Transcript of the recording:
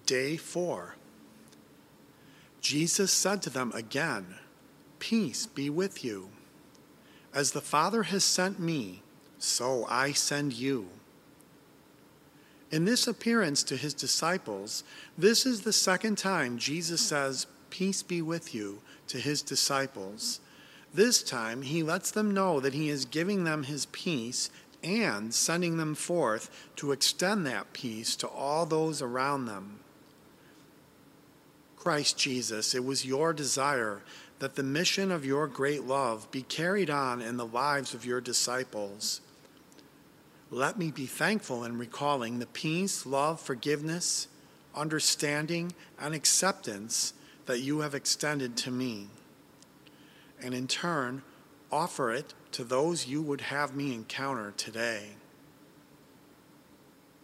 Day 4. Jesus said to them again, "Peace be with you. As the Father has sent me, so I send you." In this appearance to his disciples, this is the second time Jesus says, "Peace be with you," to his disciples. This time he lets them know that he is giving them his peace and sending them forth to extend that peace to all those around them. Christ Jesus, it was your desire that the mission of your great love be carried on in the lives of your disciples. Let me be thankful in recalling the peace, love, forgiveness, understanding, and acceptance that you have extended to me, and in turn, offer it to those you would have me encounter today.